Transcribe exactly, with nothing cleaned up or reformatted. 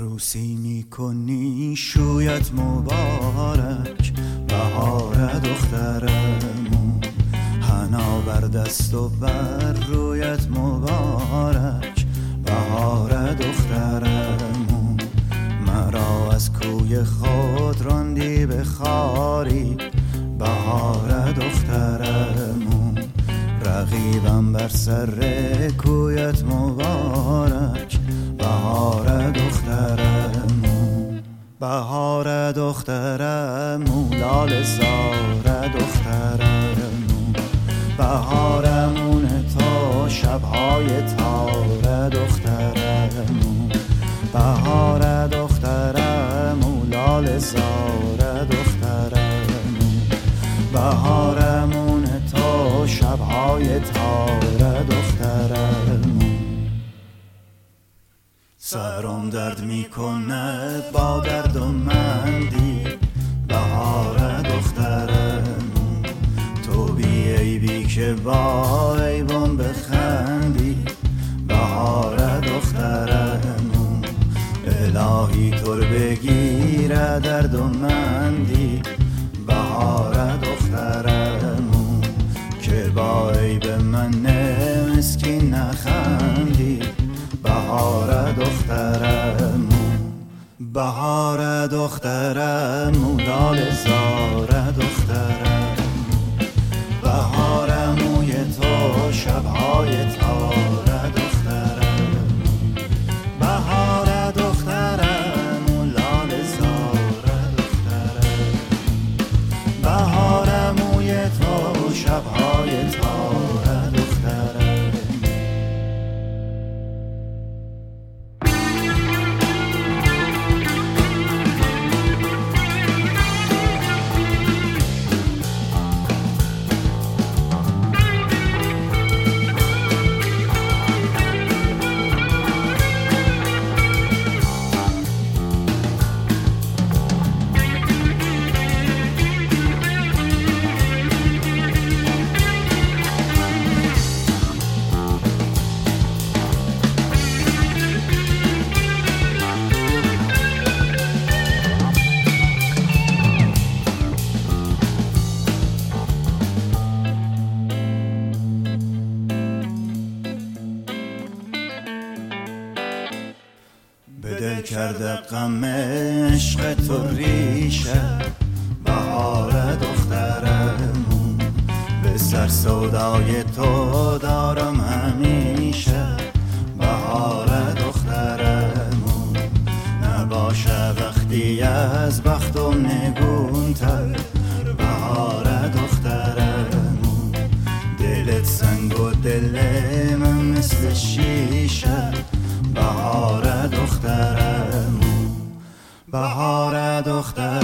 عروسی میکنی شویت مبارک، بهار دخترمون. حنا بر دست و بر رویت مبارک، بهار دخترمون. مرا از کوی خود راندی به خاری، بهار دخترمون. رقیبم بر سر کویت مبارک، بهار دخترمون. بهار دخترمون، لاله زار دخترمون. بهارمون تا شبهای تار دخترمون. بهار دخترمون، لاله زار دخترمون. بهارمون تا شبهای تار دخترمون. سرم درد میکنه با درد و مندی، بهار دخترمون. تو بی عیبی که با عیبم بخندی، بهار دخترمون. الهی تو رو بگیره درد و مندی، بهار دخترمون. که با عیب من مسکین نخندی، بهار دخترمون. بهار دخترمون، لاله زار دخترمون. بهارموی تو شبهای تار دخترمون. بهار دخترمون، لاله زار دخترمون. بهارموی تو شبهای تار دخترمون. به دل کرده غم عشق تو ریشه، بهار دخترمون. به سر سودای تو دارم همیشه، بهار دخترمون. نباشه وقتی از بختم نگونتر، بهار دخترمون. دلت سنگ و دل من مثل شیشه، بهار دخترمون. بهار دخترمون.